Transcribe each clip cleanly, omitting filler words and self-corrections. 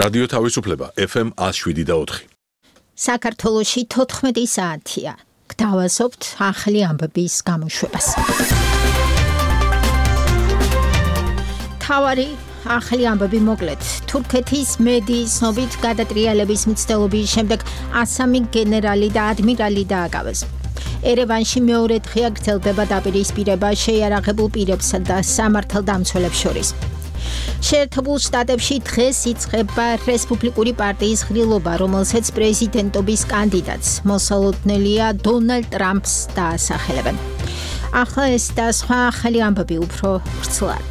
რადიო თავისუფლება FM 107.4. საქართველოში 14 საათია. გთავაზობთ ახალი ამბების გამოშვებას. თავარი ახალი ამბები მოკლედ. თურქეთის მედიის ცნობით გადატრიალების მცდელობის შემდეგ 103 გენერალი და ადმირალი დააკავეს. ერევანში მეორე დღეა გრძელდება დაპირისპირება შეიარაღებულ პირებსა და სამართალდამცველებს შორის. შეერთებულ შტატებში დღეს იწყება რესპუბლიკური პარტიის ღრილობა, რომელსაც პრეზიდენტობის კანდიდატს მოსალოდნელია დონალდ ტრამპს დაასახელებენ. ახლა ეს და სხვა ახალი ამბები უფრო ვრცლად.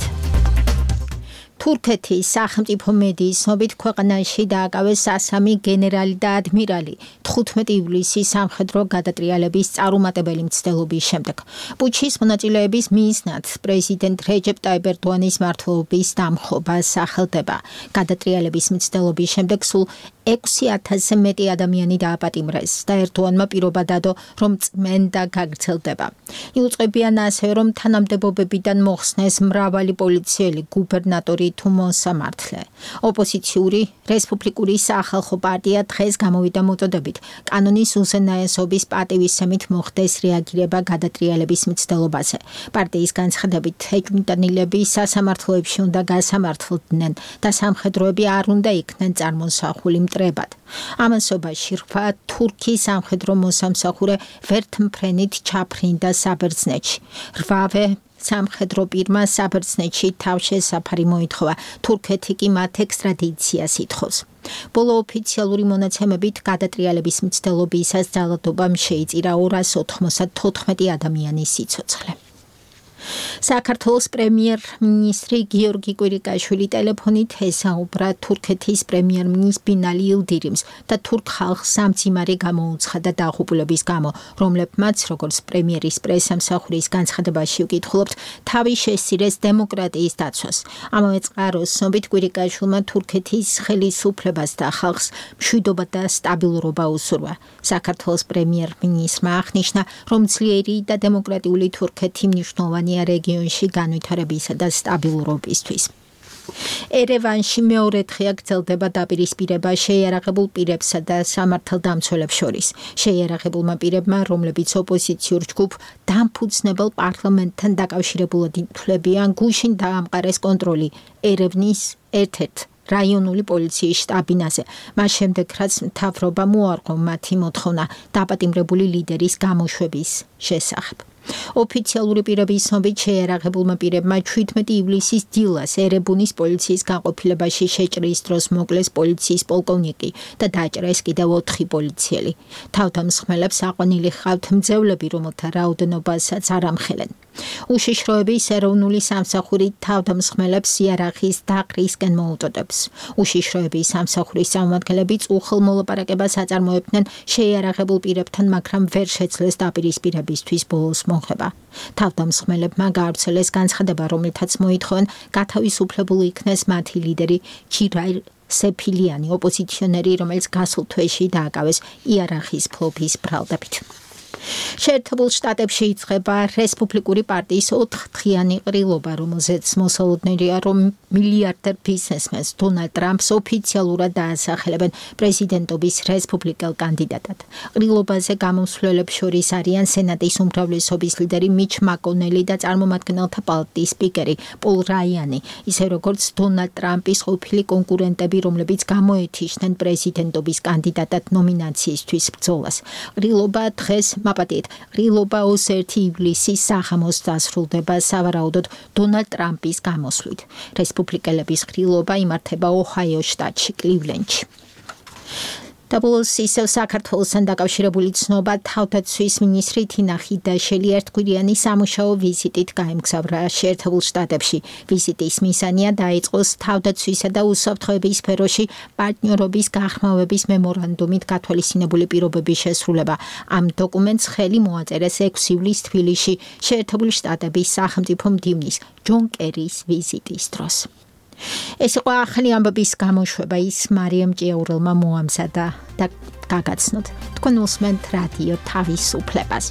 თურქეთის სახელმწიფო მედიის ცნობით ქვეყანაში დააკავეს 103 გენერალი და ადმირალი 15 ივლისის სამხედრო გადატრიალების წარუმატებელი მცდელობის შემდეგ. პუჩის მონაწილეების მიზნად პრეზიდენტ რეჯეპ ტაიპ ერდოანის მმართველობის დამხობა სახელდება. გადატრიალების მცდელობის შემდეგ სულ 6,000-ზე მეტი ადამიანი დააპატიმრეს და ერდოანმა პირობა დადო, რომ წმენდა გაგრძელდება. იუწყებიან ასევე, რომ თანამდებობებიდან მოხსნეს მრავალი პოლიციელი, გუბერნატორი თუ მოსამართლე. ოპოზიციური რესპუბლიკური სახალხო პარტია დღეს გამოვიდა მოწოდებით კანონის უზენაესობის პატივისცემით მოხდეს რეაგირება გადატრიალების მცდელობაზე. პარტიის განცხადებით ეჭვმიტანილები სასამართლოებში უნდა გასამართლდნენ და სამხედროები არ უნდა იქნენ წარმოსახული მტრებად. ამასობაში 8 თურქი სამხედრო მოსამსახურე ვერთმფრენით ჩაფრინდა საბერძნეთში. 8 სამხედრო პირმა საბერძნეთში თავშესაფარი მოითხოვა, თურქეთი კი მათ ექსტრადიციას ითხოვს. ბოლო ოფიციალური მონაცემებით გადატრიალების მცდელობისას ძალადობამ შეიწირა 294 ადამიანის სიცოცხლე. საქართველოს პრემიერ-მინისტრი გიორგი კვირიკაშვილი ტელეფონით ესაუბრა თურქეთის პრემიერ-მინისტრ ბინალი ილდირიმს და თურქ ხალხს სამძიმარი გამოუცხადა დაღუპულების გამო, რომლებმაც, როგორც პრემიერის პრესამსახურის განცხადებაში ვკითხულობთ, თავი შესწირეს დემოკრატიის დაცვას. ამავე წყაროს ცნობით კვირიკაშვილმა თურქეთის ხელისუფლებას და ხალხს მშვიდობა და სტაბილურობა უსურვა. საქართველოს პრემიერ-მინისტრმა აღნიშნა, რომ ძლიერი და დემოკრატიული თურქეთი მნიშვნელოვანია რეგიონში განვითარებისა და სტაბილურობისთვის. ერევანში მეორე დღეა გრძელდება დაპირისპირება შეიარაღებულ პირებსა და სამართალდამცველებს შორის. შეიარაღებულმა პირებმა, რომლებიც ოპოზიციურ ჯგუფ დამფუძნებელ პარლამენტთან დაკავშირებულად ითვლებიან, გუშინ დაამყარეს კონტროლი ერევნის ერთ-ერთ რაიონული პოლიციის შტაბინაზე. მას შემდეგ, რაც მთავრობამ უარყო მათი მოთხოვნა დაპატიმრებული ლიდერის გამოშვების შესახებ. ოფიციალური პირების ცნობით შეიარაღებულმა პირებმა 17 ივლისის დილას ერებუნის პოლიციის განყოფილებაში შეჭრის დროს მოკლეს პოლიციის პოლკოვნიკი და დაჭრეს კიდევ 4 პოლიციელი. თავდამსხმელებს აყვანილი ჰყავთ მძევლები, რომელთა რაოდენობასაც არ ამხელენ. უშიშროების ეროვნული სამსახური თავდამსხმელებს იარაღის დაყრისკენ მოუწოდებს. უშიშროების სამსახურის წარმომადგენლები უხელ მოლაპარაკებას აწარმოებდნენ შეიარაღებულ პირებთან, მაგრამ ვერ შეძლეს დაპირისპირებისთვის ბოლოს მოხება. თავდამსხმელებმა გაავრცელეს განცხადება, რომელთაც მოითხოვენ გათავისუფლებული იქნეს მათი ლიდერი ჯირაილ სეფილიანი, ოპოზიციონერი, რომელიც გასულ თვეში დააკავეს იარაღის ფლობის ბრალდებით. შეერთებულ შტატებში იწყება რესპუბლიკური პარტიის 4-დღიანი ყრილობა, რომელზეც მოსალოდნელია, რომ მილიარდერ ბიზნესმენს დონალდ ტრამპს ოფიციალურად დაასახელებენ პრეზიდენტობის რესპუბლიკელ კანდიდატად. ყრილობაზე გამოსვლელებს შორის არიან სენატის უმრავლესობის ლიდერი მიჩ მაკონელი და წარმომადგენელთა პალატის სპიკერი პოლ რაიანი, ისე როგორც დონალდ ტრამპის ყოფილი კონკურენტები, რომლებიც გამოეთიშნენ პრეზიდენტობის კანდიდატად ნომინაციისთვის ბრძოლას. ყრილობა დღეს მაპატიეთ, ყრილობა 21 ივლისის საღამოს დასრულდება სავარაუდოდ დონალდ ტრამპის გამოსვლით. რესპუბლიკელების ყრილობა იმართება ოჰაიოს შტატში, კლივლენდში. და ბოლოს ისევ საქართველოსთან დაკავშირებული ცნობა, თავდაცვის მინისტრი თინა ხიდაშელი ერთკვირიანი სამუშაო ვიზიტით გაემგზავრა შეერთებულ შტატებში. ვიზიტის მიზანია დაიწყოს თავდაცვისა და უსაფრთხოების სფეროში პარტნიორობის გახმოვების მემორანდუმით გათვალისწინებული პირობების შესრულება. ამ დოკუმენტს ხელი მოაწერეს 6 ივლისს თბილისში შეერთებული შტატების სახელმწიფო მდივნის ჯონ კერის ვიზიტის დროს. ეს იყო ახალი ამბების გამოშვება, ის მარიამ ჭიაურელმა მოამზადა და გაგაცნოთ. თქვენ უსმენთ რადიო თავისუფლებას.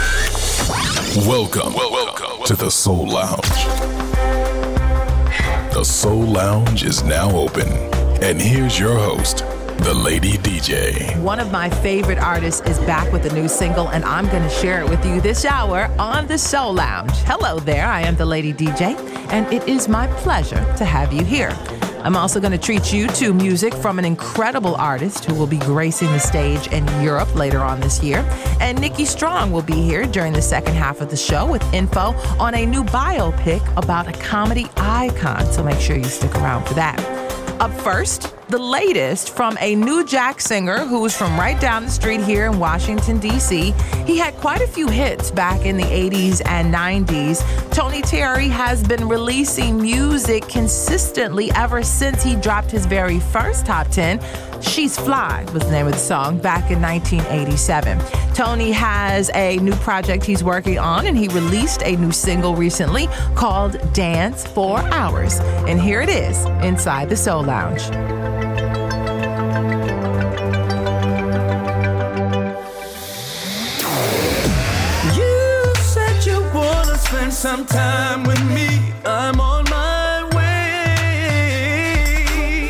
Welcome to the Soul Lounge. The Soul Lounge is now open. And here's your host, the Lady DJ. One of my favorite artists is back with a new single, and I'm going to share it with you this hour on the Soul Lounge. Hello there, I am the Lady DJ, and it is my pleasure to have you here. I'm also going to treat you to music from an incredible artist who will be gracing the stage in Europe later on this year. And Nikki Strong will be here during the second half of the show with info on a new biopic about a comedy icon. So make sure you stick around for that. Up first, the latest from a new Jack singer who's from right down the street here in Washington, D.C. He had quite a few hits back in the 80s and 90s. Tony Terry has been releasing music consistently ever since he dropped his very first top 10. She's Fly was the name of the song back in 1987. Tony has a new project he's working on, and he released a new single recently called Dance for Hours. And here it is inside the Soul Lounge. You said you wanna spend some time with me. I'm on my way.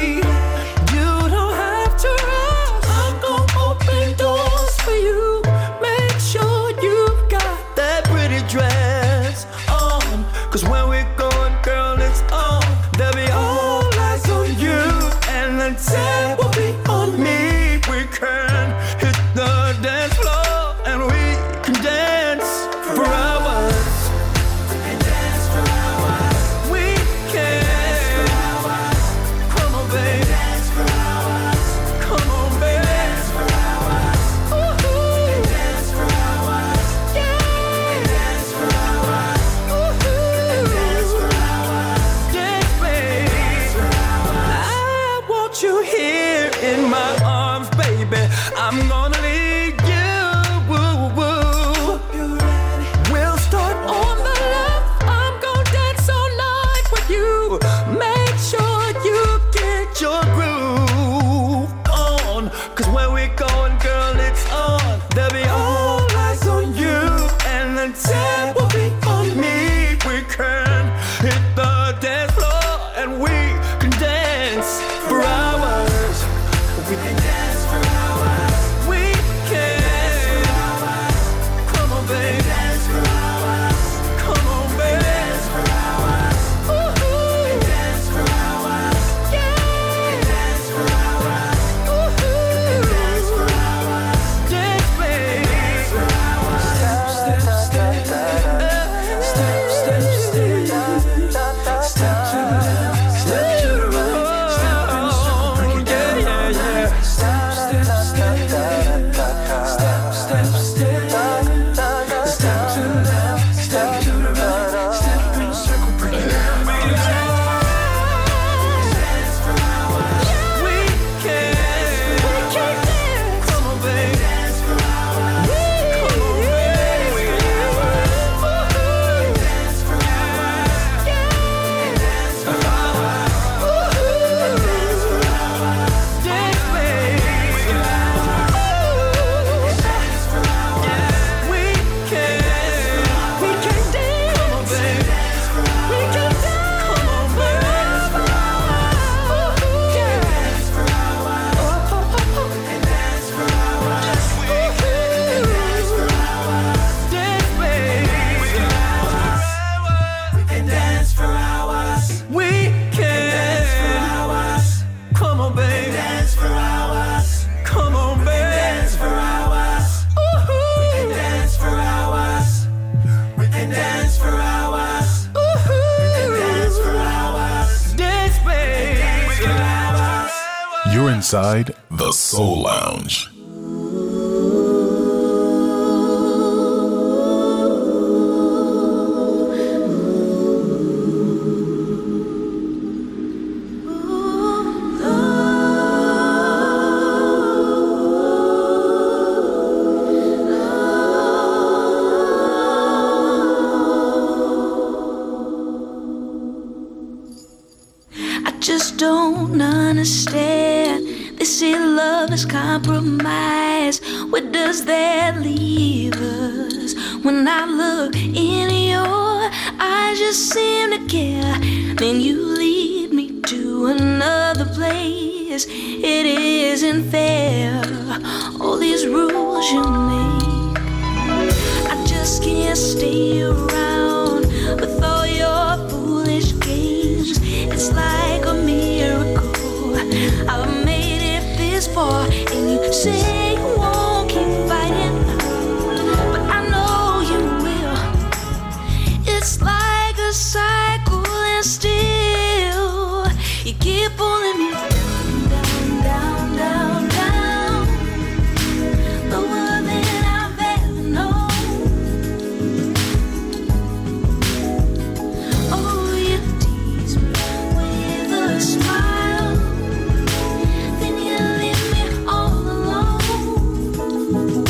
You don't have to rush. I'm gonna open doors for you. Make sure you've got that pretty dress on. 'Cause when we're going, girl, it's on. There'll be all eyes on you, and the tab will be on me. We can hit the dance floor, and we can dance for hours. We can dance for hours. We can dance for hours. Come on, baby. Dance for hours. Come on, baby. Dance for hours. Ooh. We can dance for hours. Yeah. We can dance for hours. Ooh. We can dance for hours. Dance, baby. Dance for hours. I want you here in my arms, baby. I'm gonna lead you. Woo, woo. We'll start on the left. I'm gonna dance all night with you. Make sure you get your groove on. 'Cause where we going, girl, it's on. There'll be all eyes on you, and the tab will be on me. We can hit the dance floor, and we can dance for hours. We can dance for hours. We can dance for hours. Come on, baby. Dance for hours. Come on, baby. Dance for hours. Ooh. We can dance for hours. Yeah. We can dance for hours. Ooh. We can dance for hours. Dance, baby. Dance for hours. Step, step, step. Step, step, step. Step to the left. Step to the right. Step and so break it down. Yeah, yeah, yeah. Step, step, step. Step, step, step. Step to the left. Step to the right. Step in a circle, break it down. We can dance for hours. We can dance. Come on, baby. Dance for hours. Come on, baby. We can dance for hours. Yeah. We can dance for hours. Dance for hours. Dance, baby. We can dance for hours. We can dance. Come on, baby. We can dance. Come on, baby. Dance for hours. We can dance for hours. We can dance for hours. Dance, baby. We can dance for hours. We can dance for hours. Come on, baby. Dance for hours. Come on, baby. Dance for hours. We can dance for hours. We can dance for hours. We can dance for hours. Dance, baby. You're inside the Soul Lounge. I just don't understand. They say love is compromise. Where does that leave us? When I look in your eyes, just seem to care. Then you leave place. It isn't fair, all these rules you make. I just can't stay around with all your foolish games. It's like a miracle I've made it this far, and you say you won't keep fighting, but I know you will. It's like a cycle, and still you keep pulling me down, down, down, down, down, lower than I've ever known. Oh, you tease me with a smile, then you leave me all alone.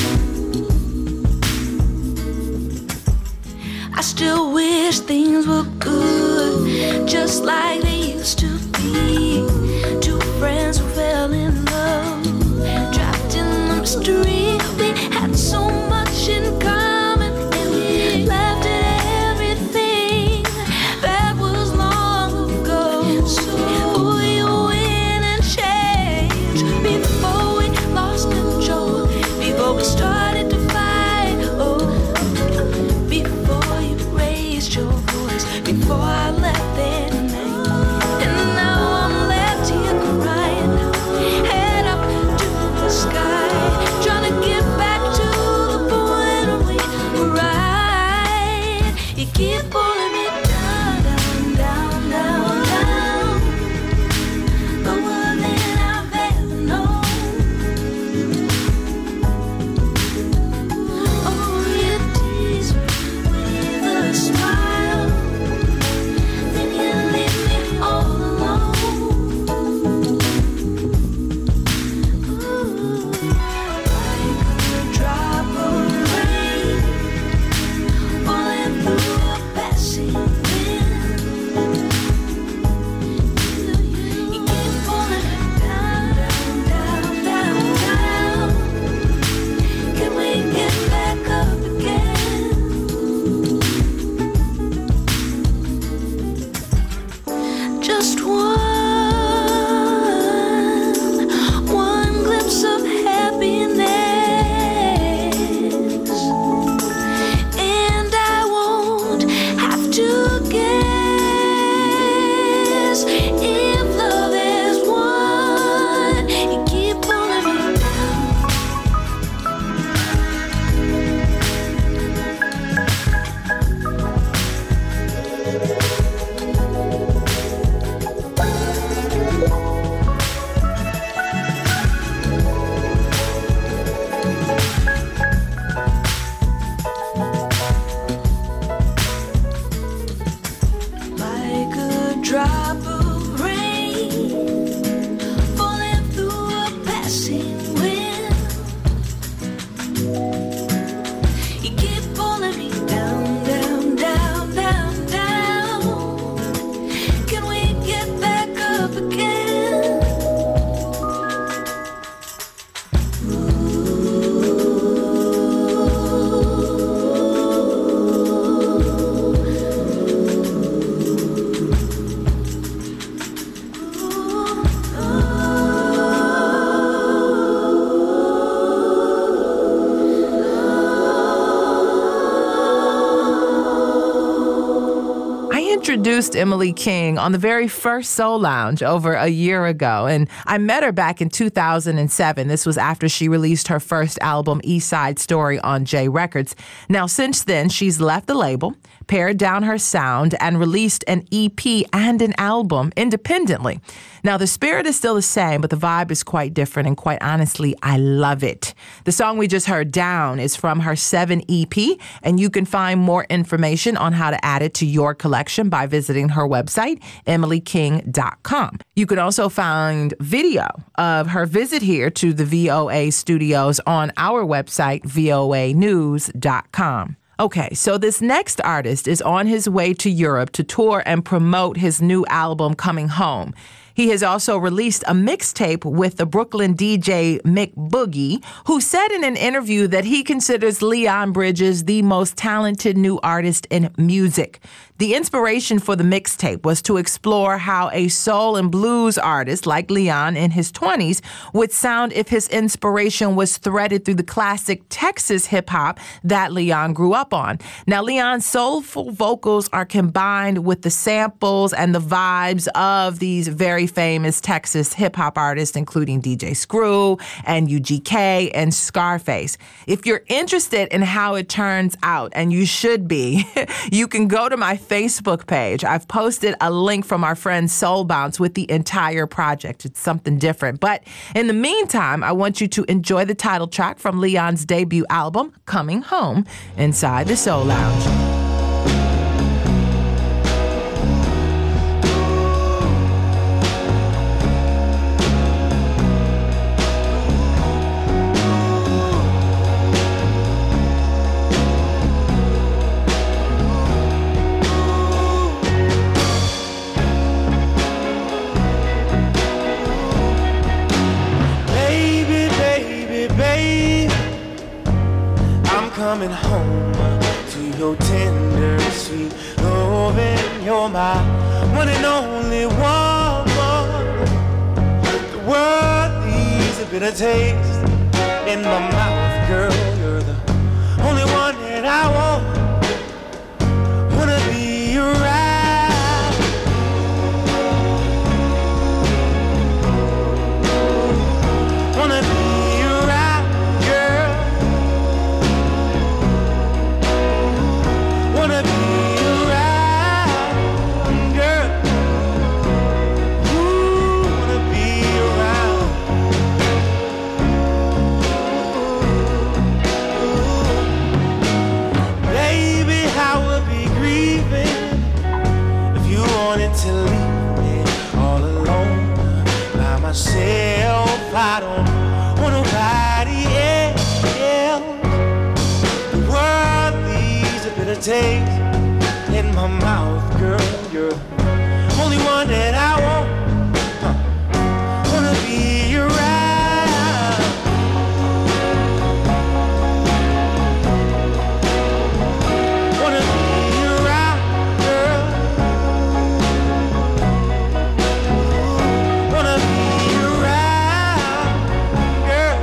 I still wish things were good, just like they used to be. Two friends who fell in love, trapped in the mystery. We had so much in common, and we left everything that was long ago. So before you win and change, before we lost control, before we started to fight, oh, before you raised your voice, before I left that night, and now I'm left here crying, head up to the sky, trying to get back to the point where we were right. You keep pulling me down, down, down, down, down, lower than I've ever known. Oh, you tease me with a smile, then you leave me all alone. Ooh, like a drop of rain falling through a passing wind. You keep pulling me down, down, down, down, down. Can we get back up again? Just one glimpse of happiness, and I won't have to guess. If love is one, you keep pulling me down. Like a drop of rain falling through a passing wind. You keep pulling me down, down, down, down, down. Can we get back up again? I introduced Emily King on the very first Soul Lounge over a year ago, and I met her back in 2007. This was after she released her first album, East Side Story, on J Records. Now, since then, she's left the label, pared down her sound, and released an EP and an album independently. Now, the spirit is still the same, but the vibe is quite different, and quite honestly, I love it. The song we just heard, Down, is from her 7 EP, and you can find more information on how to add it to your collection by visiting her website, emilyking.com. You can also find video of her visit here to the VOA studios on our website, voanews.com. Okay, so this next artist is on his way to Europe to tour and promote his new album, Coming Home. He has also released a mixtape with the Brooklyn DJ Mick Boogie, who said in an interview that he considers Leon Bridges the most talented new artist in music. The inspiration for the mixtape was to explore how a soul and blues artist like Leon in his 20s would sound if his inspiration was threaded through the classic Texas hip-hop that Leon grew up on. Now, Leon's soulful vocals are combined with the samples and the vibes of these very famous Texas hip-hop artists, including DJ Screw and UGK and Scarface. If you're interested in how it turns out, and you should be, you can go to my Facebook page. I've posted a link from our friend Soul Bounce with the entire project. It's something different. But in the meantime, I want you to enjoy the title track from Leon's debut album, Coming Home, inside the Soul Lounge. Coming home to your tender, sweet loving. You're my one and only woman. The world needs a bitter taste in my mouth, girl. You're the only one that I want. Wanna be around. Wanna be wanna be around, girl. Ooh, wanna be around. Baby, I would be grieving if you wanted to leave me all alone by myself. I don't want nobody else. The world needs a bit of taste in my mouth, girl. You're the only one that I want. Wanna be around. Wanna be around, girl. Wanna be around, girl.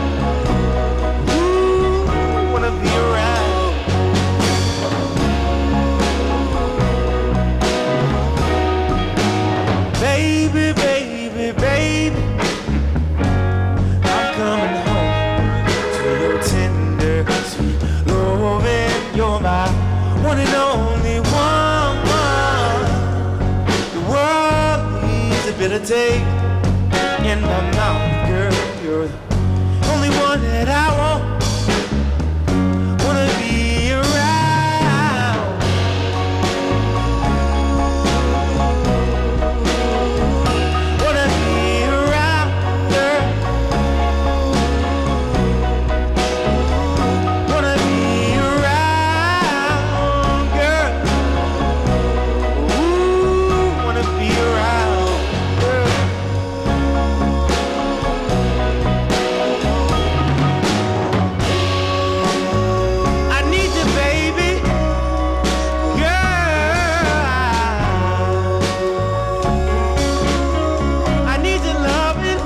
Ooh, wanna be around. Baby, baby, baby, I'm coming home to your tender, sweet loving. You're my one and only woman. The world needs a bit of taste in my mouth, girl. You're the only one that I want. Wanna be around. Wanna be around, girl. Wanna be around, girl. Ooh, wanna be around, girl. I need you, baby, girl. I need your loving,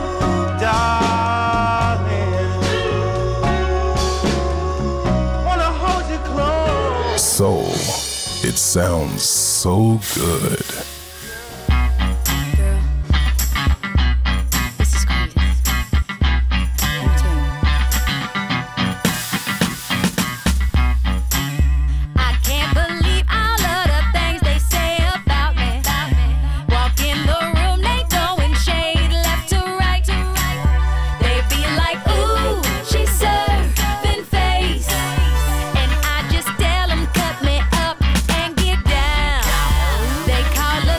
darling. Wanna hold you close. Soul. It sounds so good. This is crazy. I can't believe all of the things they say about me. Walk in the room, they throwing shade left to right. They be like, ooh, she's serving face. And I just tell them, cut me up and get down. They call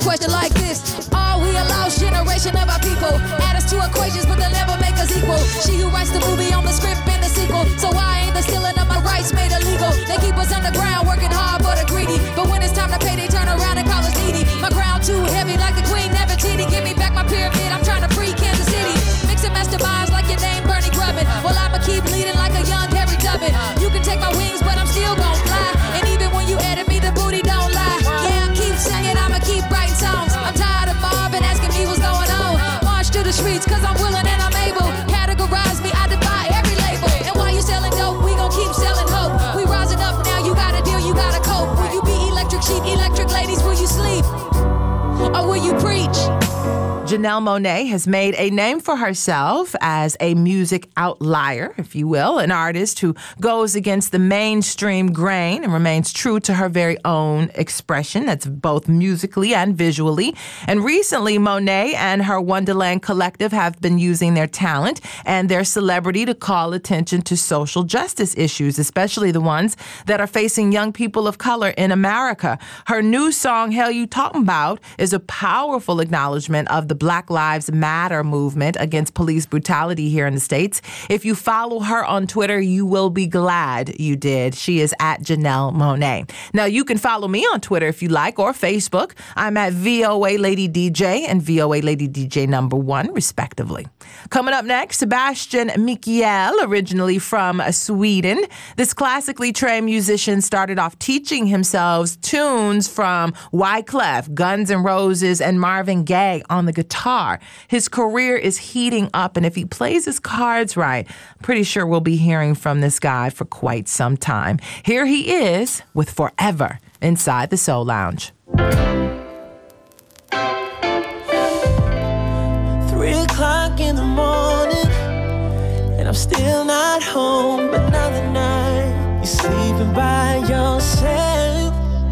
question like this. Are we a lost generation of our people? Add us to equations, but they'll never make us equal. She who writes the movie on the script and the sequel. So why ain't the stealing of my rights made illegal? They keep us underground, working hard for the greedy. But when it's time to pay, they turn around and call us needy. My ground too heavy, like the Queen Nefertiti. Give me back my pyramid, I'm trying to free Kansas City. Mix and masterminds like your name, Bernie Grubbin. Well, I'ma keep leading like a young Harry Dubbin. You can take my wings, but I'm still gon' fly. And even when you edit me, the booty don't lie. Yeah, I keep singing, I'ma keep writing songs. I'm tired of Marvin asking me what's going on. March to the streets, cause I'm willing and I'm able. Categorize me, I defy every label. And while you selling dope, we gon' keep selling hope. We rising up now, you gotta deal, you gotta cope. Will you be electric sheep, electric ladies, will you sleep? Or will you preach? Janelle Monáe has made a name for herself as a music outlier, if you will, an artist who goes against the mainstream grain and remains true to her very own expression. That's both musically and visually. And recently, Monáe and her Wonderland Collective have been using their talent and their celebrity to call attention to social justice issues, especially the ones that are facing young people of color in America. Her new song, Hell You Talking About, is a powerful acknowledgement of the Black Lives Matter movement against police brutality here in the States. If you follow her on Twitter, you will be glad you did. She is at Janelle Monáe. Now, you can follow me on Twitter if you like, or Facebook. I'm at VOA Lady DJ and VOA Lady DJ #1, respectively. Coming up next, Sebastian Mikael, originally from Sweden. This classically trained musician started off teaching himself tunes from Wyclef, Guns N' Roses, and Marvin Gaye on the guitar. His career is heating up, and if he plays his cards right, I'm pretty sure we'll be hearing from this guy for quite some time. Here he is with Forever inside the Soul Lounge. 3 o'clock in the morning, and I'm still not home. Another night, you're sleeping by yourself.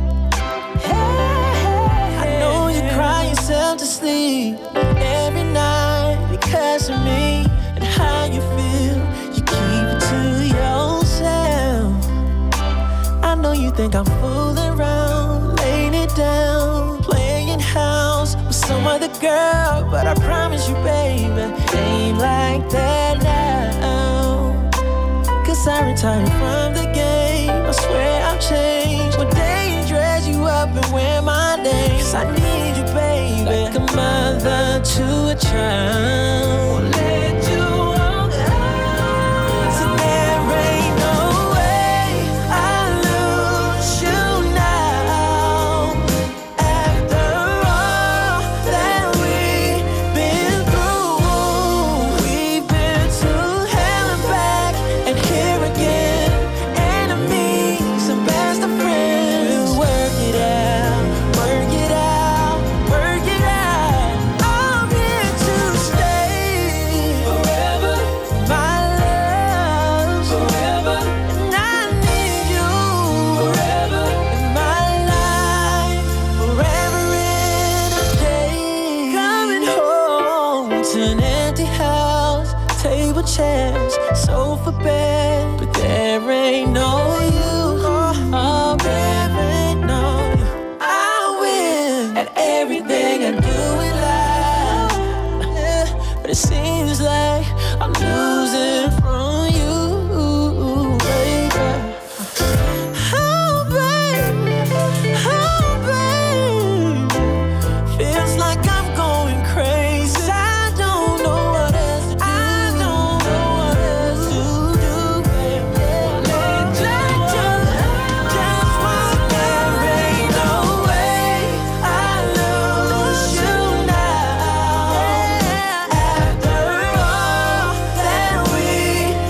I know you cry yourself to sleep every night because of me and how you feel. You keep it to yourself. I know you think I'm fooling around, laying it down, playing house with some other girl, but I promise you, baby, ain't like that now. Cause I retired from the game, I swear I've changed. One day dress you up and wear my name. Cause I need you, baby, like a mother to a child. Won't let you walk out. So there ain't no way I lose you now. After all that we've been through, we've been to hell and back and here again. Enemies and best of friends. We'll work it out, work it out, work it out. I'm here to stay forever, my love, forever. And I need you forever in my life, forever in a day. Coming home to an empty house, table, chairs, sofa, bed, but there ain't no you. Oh, there ain't no you. I win at everything I do in life, yeah, but it seems like I'm losing from you, baby. Oh, baby, oh, baby, feels like I'm going crazy. I don't know what else to do. I don't know what else to do, baby. Just one, there ain't no way I lose you now. After all that we've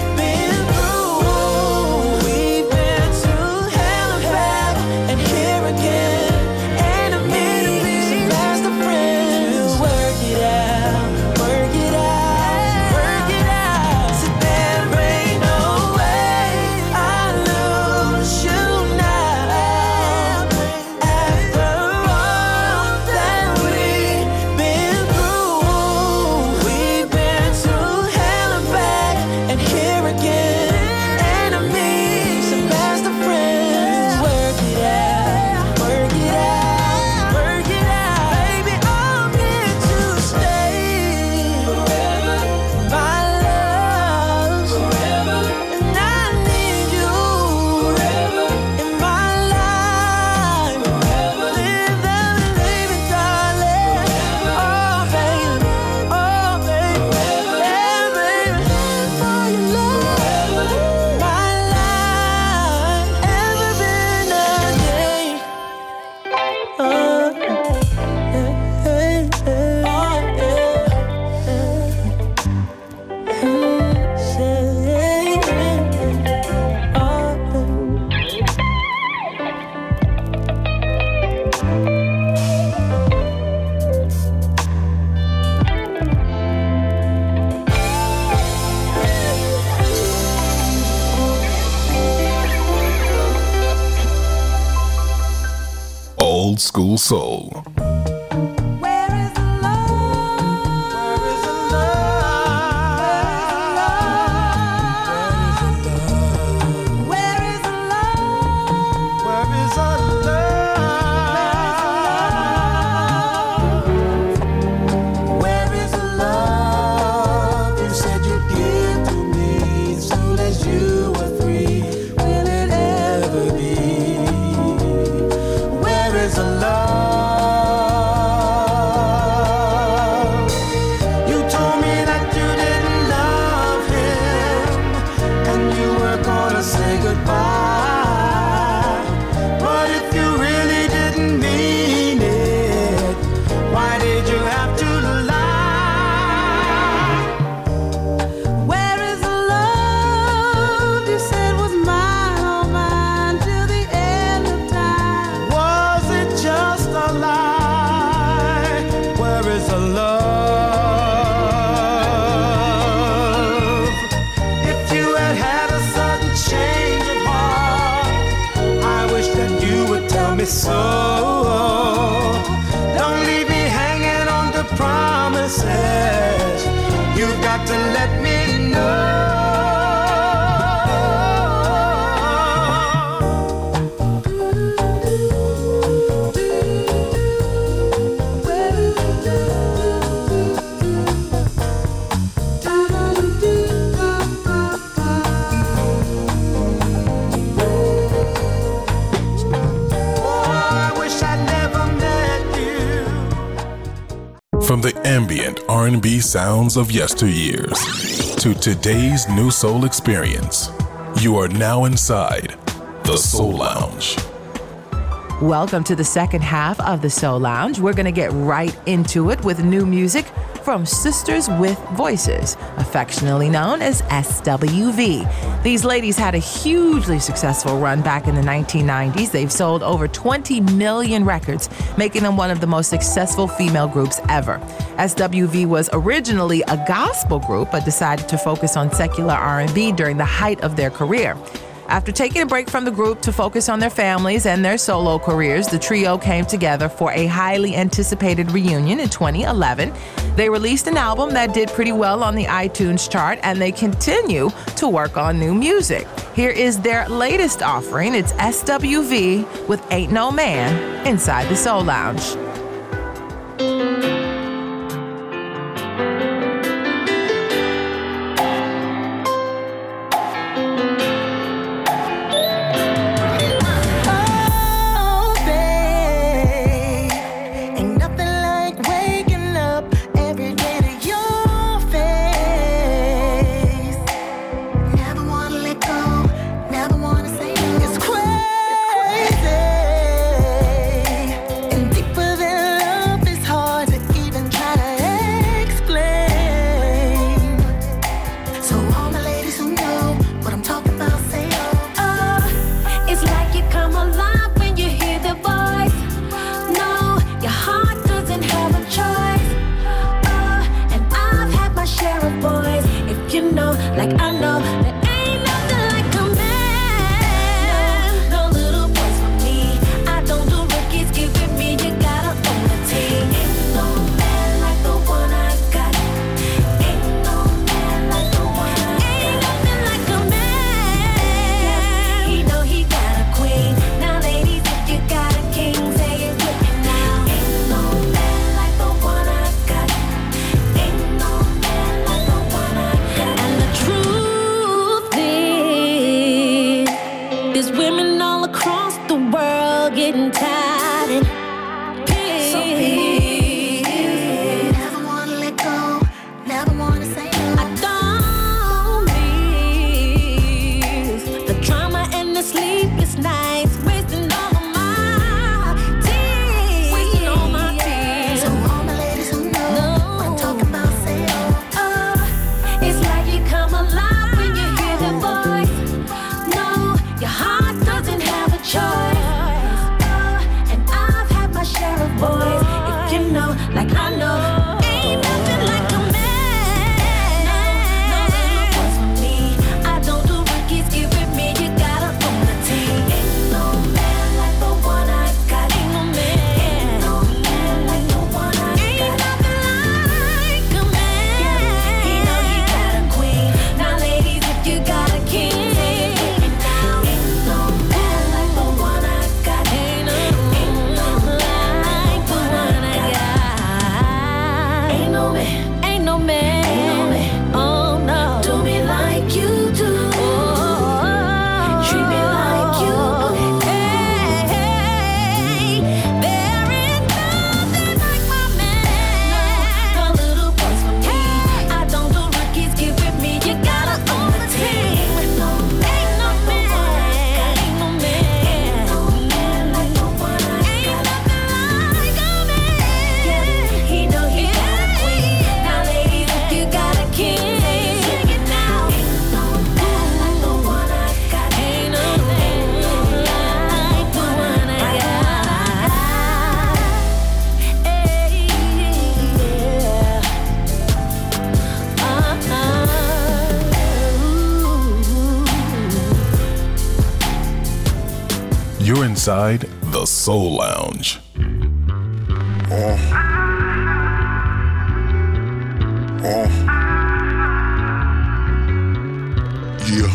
school soul. So don't leave me hanging on to promises. You've got to let me know. From the ambient R&B sounds of yesteryears to today's new soul experience, you are now inside the Soul Lounge. Welcome to the second half of the Soul Lounge. We're going to get right into it with new music from Sisters with Voices, affectionately known as SWV. These ladies had a hugely successful run back in the 1990s. They've sold over 20 million records, making them one of the most successful female groups ever. SWV was originally a gospel group, but decided to focus on secular R&B during the height of their career. After taking a break from the group to focus on their families and their solo careers, the trio came together for a highly anticipated reunion in 2011. They released an album that did pretty well on the iTunes chart, and they continue to work on new music. Here is their latest offering. It's SWV with Ain't No Man inside the Soul Lounge. inside the Soul Lounge. Yeah.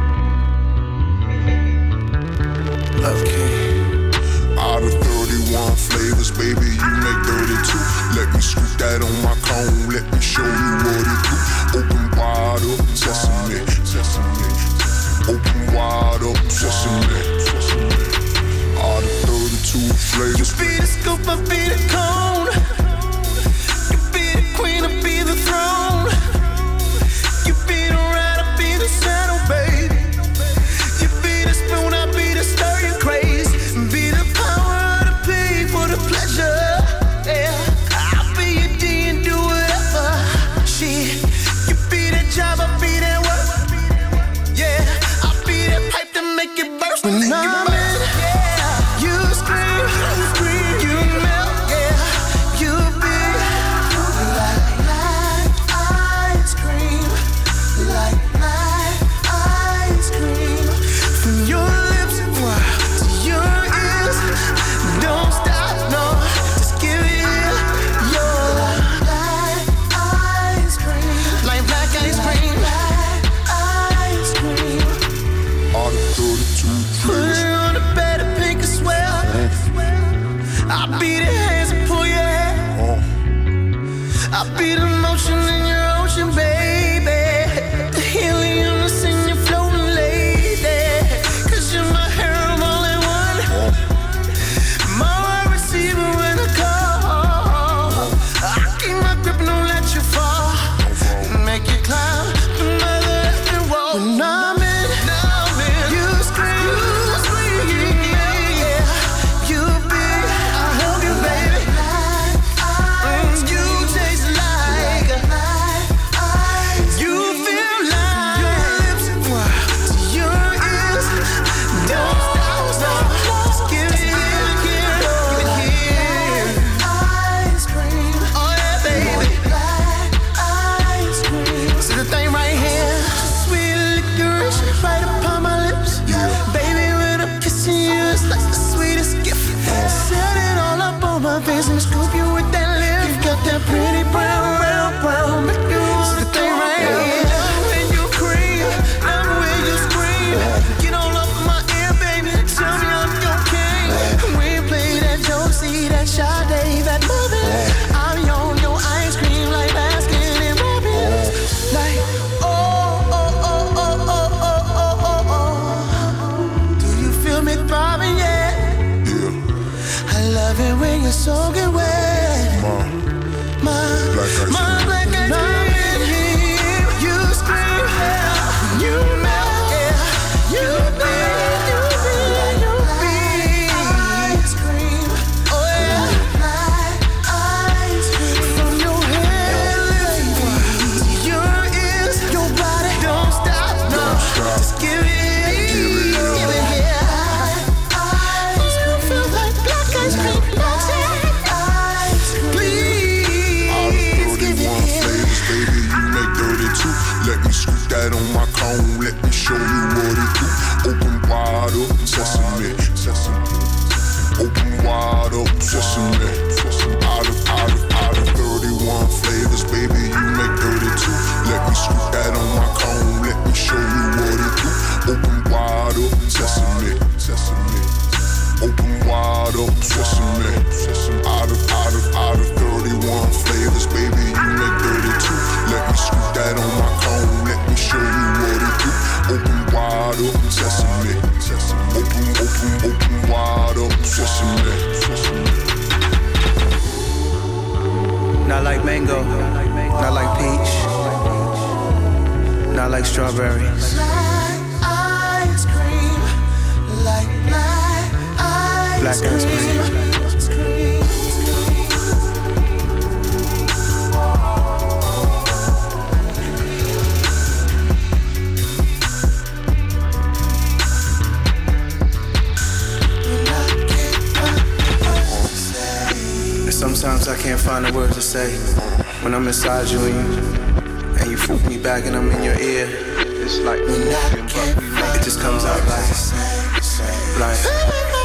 Love King. Out of 31 flavors, baby, you make 32. Let me scoop that on my cone. Let me show you what it do. Open wide up, sesame, sesame. Open wide up, sesame, sesame. Out of 32 flavors. You be the scoop, I be the cone. You be the queen, I be the throne. You be the ride, I be the saddle, baby. You be the spoon, I be the stirring craze. Be the power of the pay for the pleasure. Yeah, I'll be your D and do whatever. Shit, you be that job, I be that work. Yeah, I'll be that pipe to make it burst. When I'm in, yeah, you scream, you melt, yeah, you be like ice cream, like ice cream. From your lips to your ears, don't stop, no, just give it here. You're like ice cream, like black ice cream, ice cream. Out of 32 Put flavors. it on the bed of pink and swell. I'll be the hands that pull your hair. I'll be the motion in your ocean, baby. The helium that's in your floating lady. 'Cause you're my hero, all in one. My wide receiver when I call. I keep my grip, don't let you fall. Make you climb the mother effing wall. When I'm in, you scream, yeah. You be, I help you, baby. You taste like, you feel like your lips to your ears. Don't stop, just give it here. Ice cream, oh yeah, baby. Ice cream. See the thing right here, sweet licorice right upon my lips. Baby, when I'm kissing you, it's like the sweetest gift. Set it all up on my face and scoop you with that lip. You got that pretty brown. Make you see the thing right here. When you cream, love the way you scream. Get all up in my ear, baby. Tell me I'm your king. We play that Josie, that Sade, that movie. I'm on your ice cream like Baskin and Robbins. Like, do you feel me throbbing yet? Yeah. I love it when you soak it wet. My black eyes cream. You scream, you melt, yeah. You be ice cream. Oh yeah, ice cream. From your head to your ears, your body don't stop, no. Just give it here. You feel like black ice cream. Please give it here. Flavors, baby, you make 32. Let me scoop that on my cone. Let me show you what it do. Open wide up, sesame, sesame. Open wide up, sesame. Out of 31 flavors, baby, you make 32. Let me scoop that on my cone. Let me show you what it do. Open wide up, sesame, sesame. Open wide up, sesame. Out of 31 flavors, baby, you make 32. Let me scoop that on my cone. Let me show you what it do. Open wide up, sesame. Open wide up, sesame. Not like mango, not like peach, not like strawberries. Ice cream, like Black ice cream. Sometimes I can't find the words to say when I'm inside you and you fool me back and I'm in your ear. It's like it just comes out like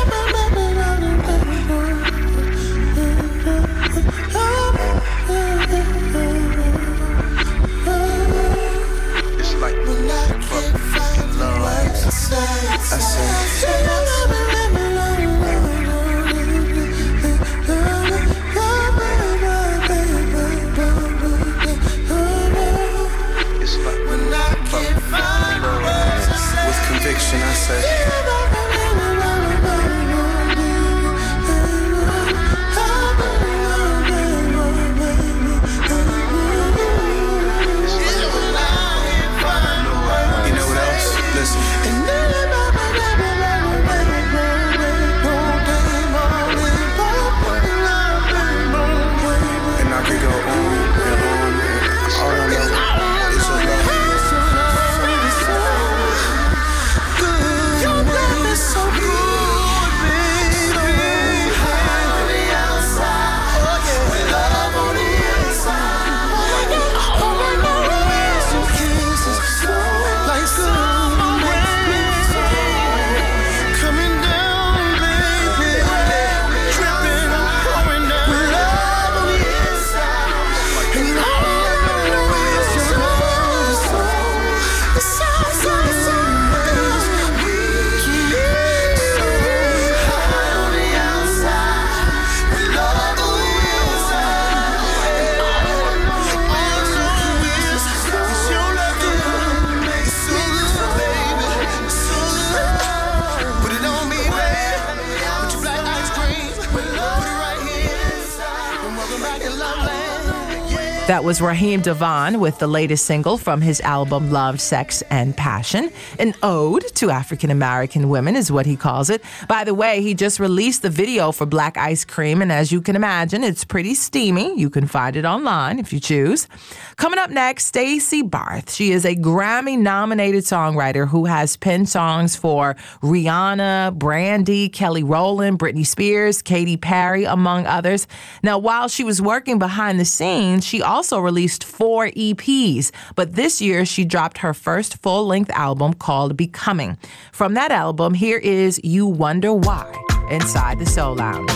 That was Raheem DeVaughn with the latest single from his album Love, Sex, and Passion. An ode to African-American women is what he calls it. By the way, he just released the video for Black Ice Cream, and as you can imagine, it's pretty steamy. You can find it online if you choose. Coming up next, Stacey Barth. She is a Grammy-nominated songwriter who has penned songs for Rihanna, Brandy, Kelly Rowland, Britney Spears, Katy Perry, among others. Now, while she was working behind the scenes, she also released 4 EPs, but this year she dropped her first full-length album called Becoming. From that album, here is You Wonder Why inside the Soul Lounge.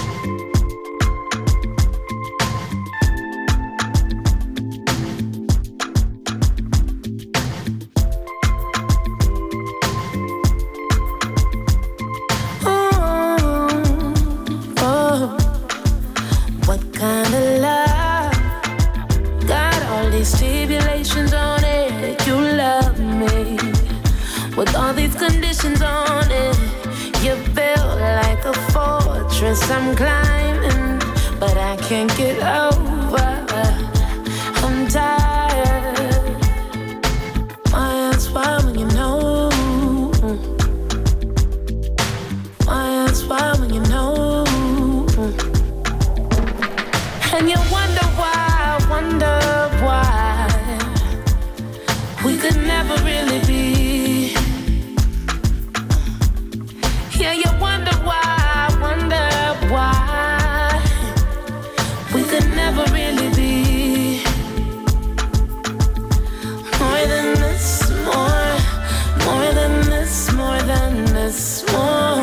What kind of love got all these stipulations on it? You love me with all these conditions on it. You built like a fortress I'm climbing, but I can't get over. I'm tired. My eyes wide when you know. My eyes wide when you know. And you wonder why we could never really be. Yeah, you wonder why we could never really be. More than this, more than this, more than this, more.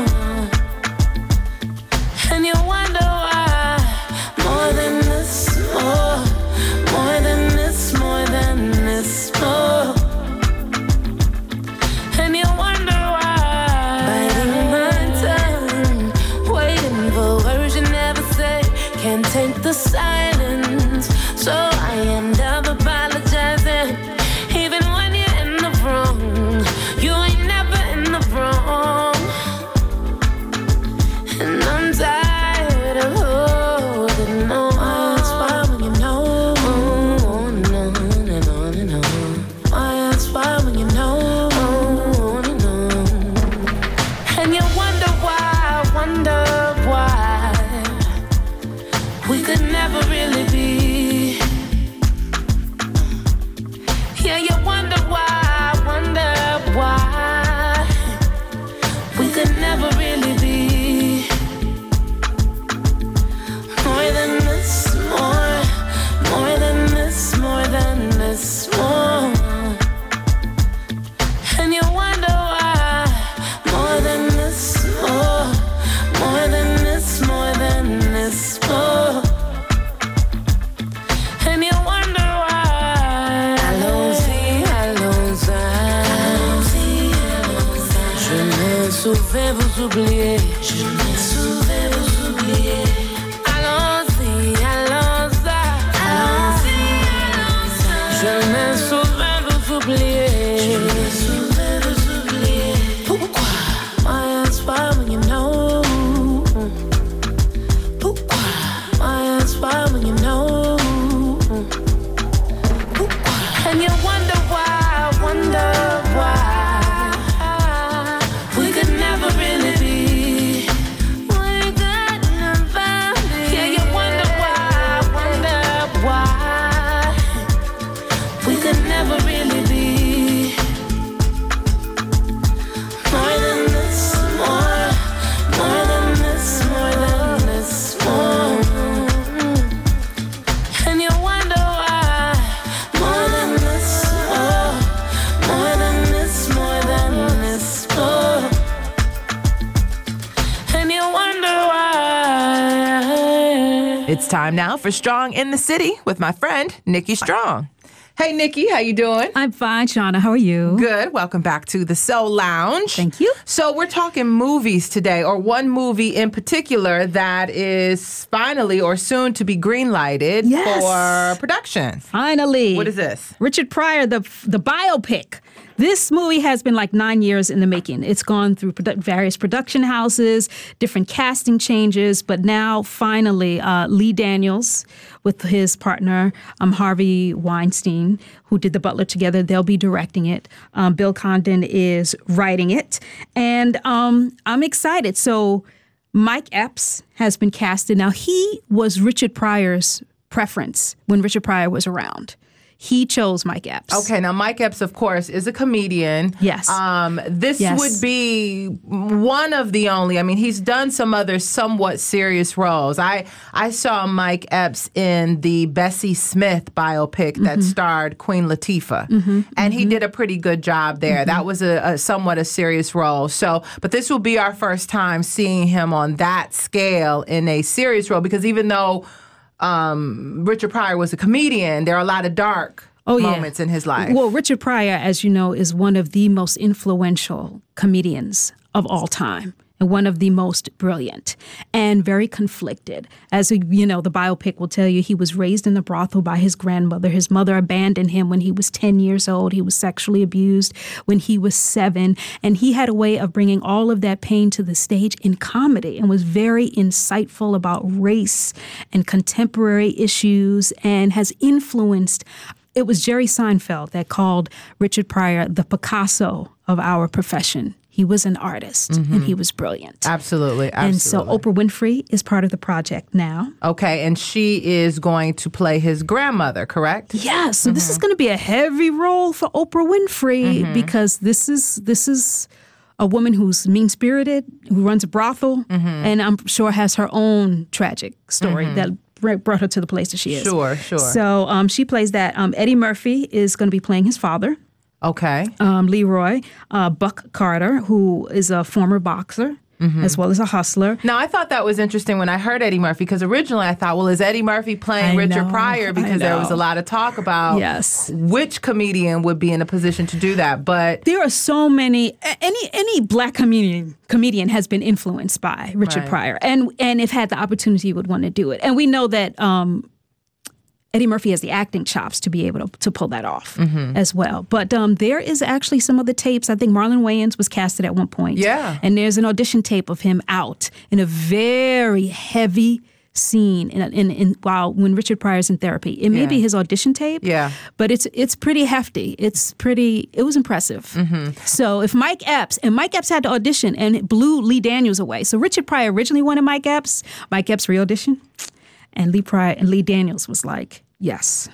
And you wonder why, more than this, more than this, more than this, more. And you wonder why, biting my tongue, waiting for words you never say, can't take the silence, so I end up apologizing, even when you're in the wrong. You ain't never in the wrong, and I'm tired of holding on. That's why when you know, on and on and on. Why that's why when you know, on and on. And you wonder why we could never really be. souviens vous oublier. Je me souviens vous oublier. Allons-y, allons-y, allons-y, allons-y. Je me souviens vous oublier. Je me souviens vous oublier. Pourquoi? My eyes why when you know. Pourquoi? My eyes why when you know. Pourquoi? And you wonder why, wonder why. It's time now for Strong in the City with my friend, Nikki Strong. Hey, Nikki, how you doing? I'm fine, Shauna. How are you? Good. Welcome back to the Soul Lounge. Thank you. So we're talking movies today, or one movie in particular that is finally or soon to be green-lighted for production. Finally. What is this? Richard Pryor, the biopic. This movie has been like 9 years in the making. It's gone through various production houses, different casting changes, but now finally Lee Daniels with his partner Harvey Weinstein, who did The Butler together, they'll be directing it. Bill Condon is writing it, and I'm excited. So Mike Epps has been casted. Now, he was Richard Pryor's preference when Richard Pryor was around. He chose Mike Epps. Okay, now Mike Epps, of course, is a comedian. Yes. This would be one of the only, I mean, he's done some other somewhat serious roles. I saw Mike Epps in the Bessie Smith biopic that starred Queen Latifah, and he did a pretty good job there. That was a somewhat a serious role. So, but this will be our first time seeing him on that scale in a serious role, because even though Richard Pryor was a comedian, there are a lot of dark moments in his life. Well, Richard Pryor, as you know, is one of the most influential comedians of all time, and one of the most brilliant and very conflicted. As you know, the biopic will tell you, he was raised in a brothel by his grandmother. His mother abandoned him when he was 10 years old. He was sexually abused when he was 7. And he had a way of bringing all of that pain to the stage in comedy, and was very insightful about race and contemporary issues, and has influenced. It was Jerry Seinfeld that called Richard Pryor the Picasso of our profession. He was an artist, and he was brilliant. Absolutely. And so Oprah Winfrey is part of the project now. Okay, and she is going to play his grandmother, correct? Yeah, so this is going to be a heavy role for Oprah Winfrey, because this is a woman who's mean-spirited, who runs a brothel, and I'm sure has her own tragic story that brought her to the place that she is. Sure. So she plays that. Eddie Murphy is going to be playing his father. Okay. Leroy, Buck Carter, who is a former boxer, as well as a hustler. Now, I thought that was interesting when I heard Eddie Murphy, because originally I thought, well, is Eddie Murphy playing Richard Pryor? Because there was a lot of talk about which comedian would be in a position to do that. But there are so many. Any black comedian has been influenced by Richard Pryor, and if had the opportunity, would want to do it. And we know that Eddie Murphy has the acting chops to be able to pull that off as well. But there is actually some of the tapes. I think Marlon Wayans was casted at one point. Yeah. And there's an audition tape of him out in a very heavy scene when Richard Pryor's in therapy. It may be his audition tape, but it's pretty hefty. It was impressive. So if Mike Epps had to audition and blew Lee Daniels away. So Richard Pryor originally wanted Mike Epps re-audition. And Lee Daniels was like, yes.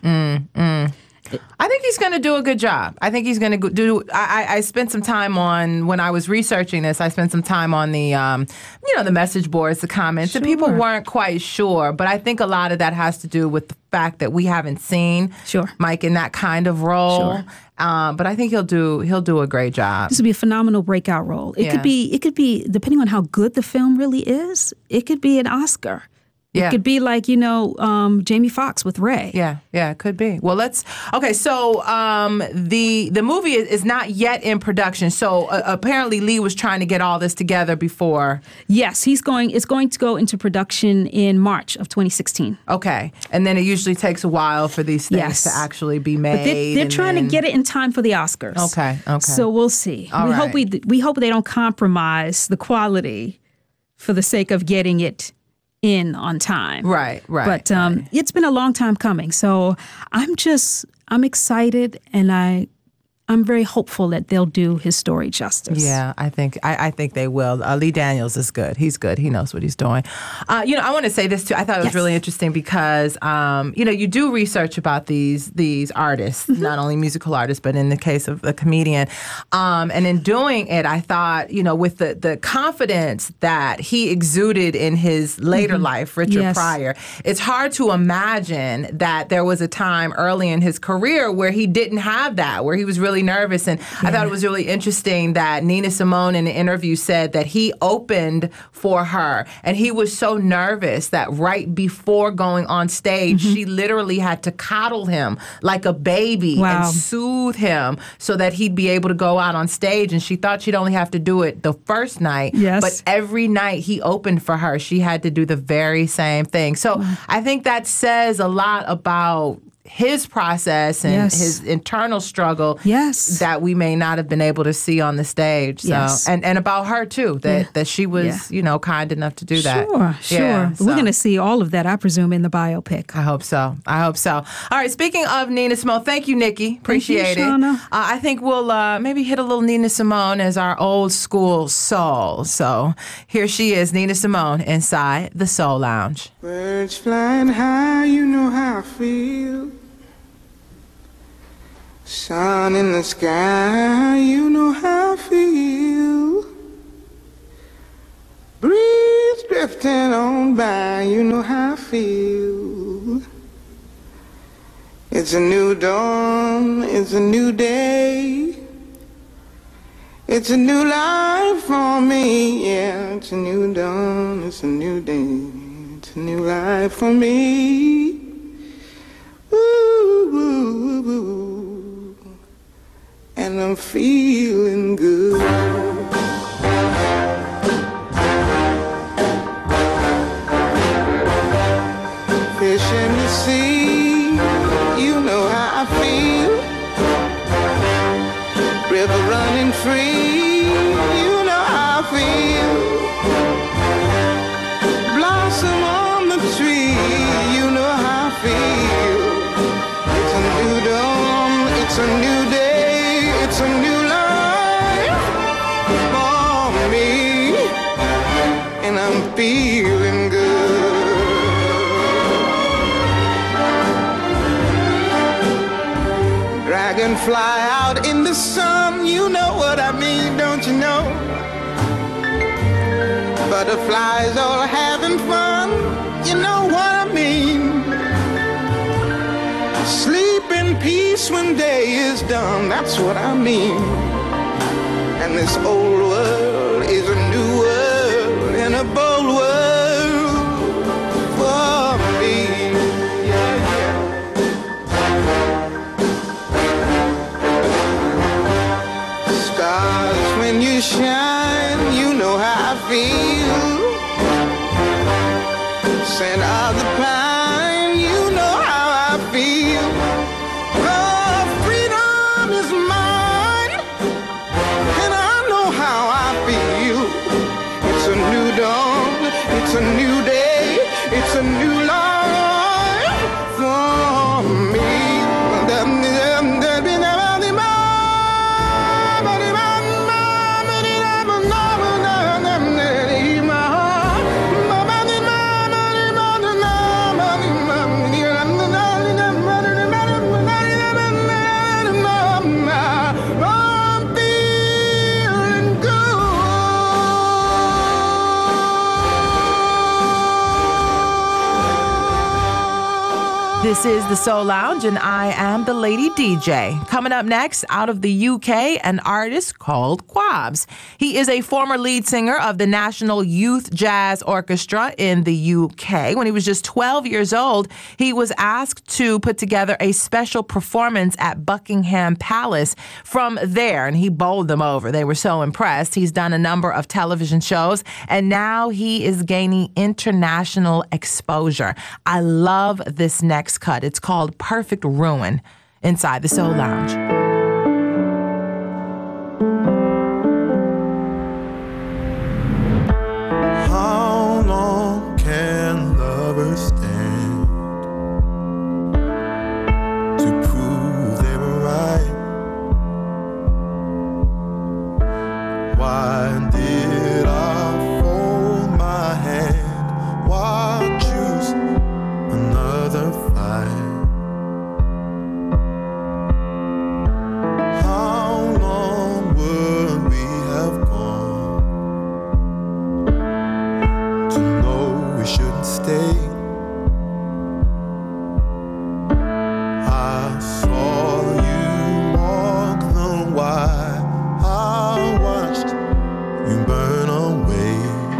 I think he's going to do a good job. I think he's going to do. I spent some time when I was researching this. I spent some time on the, the message boards, the comments, and people weren't quite sure. But I think a lot of that has to do with the fact that we haven't seen Mike in that kind of role. But I think he'll do a great job. This would be a phenomenal breakout role. It could be depending on how good the film really is. It could be an Oscar. Yeah. It could be like, Jamie Foxx with Ray. Yeah, it could be. Well, so the movie is not yet in production. So apparently Lee was trying to get all this together before. Yes, it's going to go into production in March of 2016. Okay. And then it usually takes a while for these things to actually be made. But they're trying to get it in time for the Oscars. Okay. So we'll see. All We hope they don't compromise the quality for the sake of getting it in on time. Right. But it's been a long time coming. So I'm excited, and I'm very hopeful that they'll do his story justice. Yeah, I think they will. Lee Daniels is good. He's good. He knows what he's doing. I want to say this too. I thought it was really interesting because you do research about these artists, not only musical artists, but in the case of a comedian. And in doing it, I thought, with the confidence that he exuded in his later life, Richard Pryor, it's hard to imagine that there was a time early in his career where he didn't have that, where he was really nervous. And I thought it was really interesting that Nina Simone in the interview said that he opened for her and he was so nervous that right before going on stage, she literally had to coddle him like a baby and soothe him so that he'd be able to go out on stage. And she thought she'd only have to do it the first night, but every night he opened for her, she had to do the very same thing. So I think that says a lot about his process and his internal struggle that we may not have been able to see on the stage. So and about her too, that she was, kind enough to do that. Sure. Yeah, We're going to see all of that, I presume, in the biopic. I hope so. All right, speaking of Nina Simone, thank you, Nikki. Appreciate it. Shauna. I think we'll maybe hit a little Nina Simone as our old school soul. So here she is, Nina Simone, inside the Soul Lounge. Birds flying high, you know how I feel. Sun in the sky, you know how I feel. Breeze drifting on by, you know how I feel. It's a new dawn, it's a new day. It's a new life for me, yeah. It's a new dawn, it's a new day. It's a new life for me. Ooh, ooh, ooh. And I'm feeling good. Fish in the sea, you know how I feel. River running free, you know how I feel. Blossom on the tree, you know how I feel. It's a new dawn, it's a new day. It's a new life for me, and I'm feeling good. Dragonfly out in the sun, you know what I mean, don't you know? Butterflies all having fun, you know what I mean? Sleep in peace when day is done, that's what I mean. And this old world is a new world and a bold world for me. Stars, when you shine, you know how I feel. Scent of the pine, you know how I feel. It's a new day, it's a new life for me. This is the Soul Lounge, and I am the Lady DJ. Coming up next, out of the UK, an artist called Quabs. He is a former lead singer of the National Youth Jazz Orchestra in the UK. When he was just 12 years old, he was asked to put together a special performance at Buckingham Palace. From there, and he bowled them over. They were so impressed. He's done a number of television shows, and now he is gaining international exposure. I love this next cut. It's called Perfect Ruin inside the Soul Lounge. How long can lovers stand to prove they were right? Why did I fold my hand? Why choose another fight? How long would we have gone to know we shouldn't stay? I saw you walk the wire. I watched you burn away.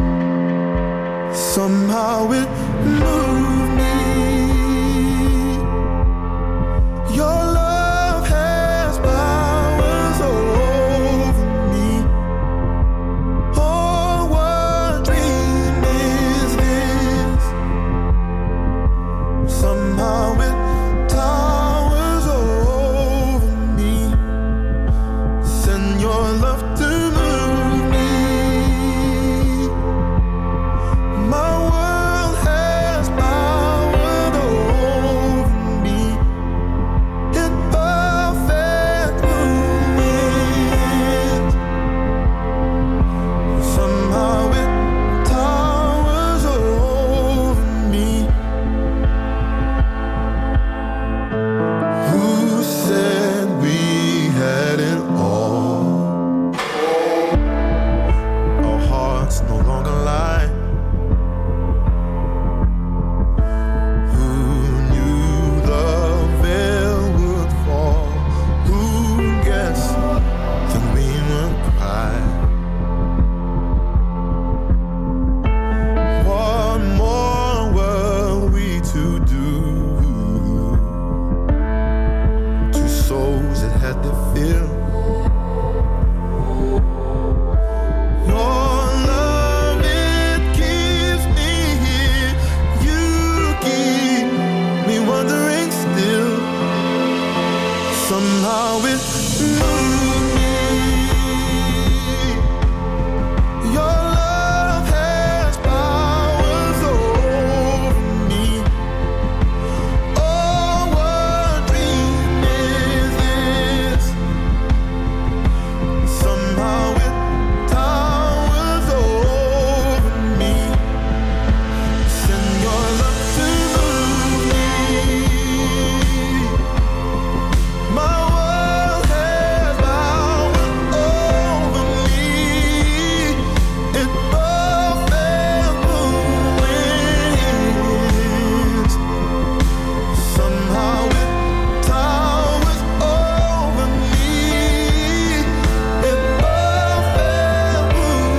Somehow it moved me. Your love has powers over me. Oh, what dream is this? Somehow it towers over me. Send your love to move me. My world has powered over me. In perfect movement. Somehow it towers over me. Who said we had it all? Our hearts no longer lie. Who knew the veil would fall? Who guessed that we would cry? What more were we to do? Two souls that had to feel. Your love, it keeps me here. You keep me wondering still. Somehow it moved me. Your love has powers over me. Oh, what dream is this? Somehow it towers over me. Send your love to move me. My world has power over me. In perfect movements. Somehow it towers over me. In perfect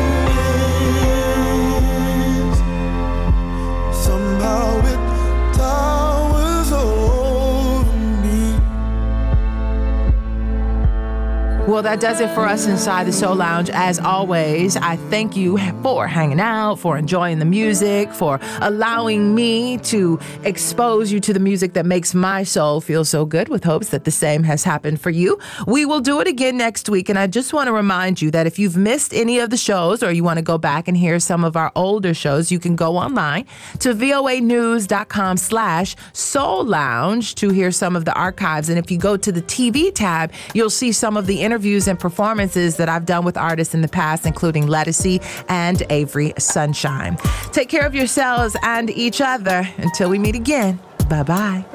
movements. Somehow it towers over me. Well, that does it for us inside the Soul Lounge. As always, I thank you for hanging out, for enjoying the music, for allowing me to expose you to the music that makes my soul feel so good, with hopes that the same has happened for you. We will do it again next week, and I just want to remind you that if you've missed any of the shows or you want to go back and hear some of our older shows, you can go online to voanews.com/Soul Lounge to hear some of the archives. And if you go to the TV tab, you'll see some of the interviews and performances that I've done with artists in the past, including Lettucey and Avery Sunshine. Take care of yourselves and each other until we meet again. Bye-bye.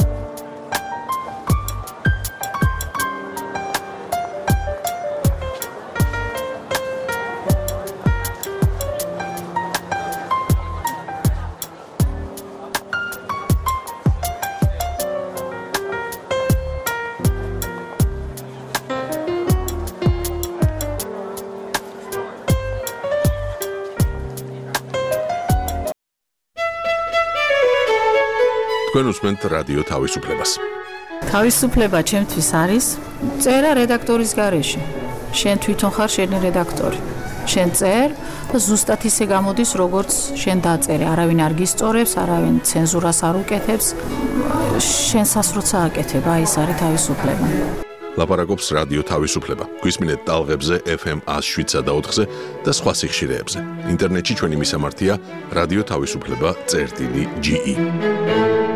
თქვენ უსმენთ რადიო თავისუფლებას. თავისუფლება ჩემთვის არის წერა რედაქტორის გარეშე. შენ თვითონ ხარ შენი რედაქტორი. შენ წერ და ზუსტად ისე გამოდის, როგორც შენ დაწერე. არავინ არ გისწორებს, არავინ ცენზურას არ უკეთებს. შენსას როცა აკეთებ, აი ეს არის თავისუფლება. ლაპარაკობს რადიო თავისუფლება. გვისმინეთ ტალღებზე FM 107.4-ზე და სხვა სიხშირეებზე. ინტერნეტში ჩვენი მისამართია რადიო თავისუფლება.ge.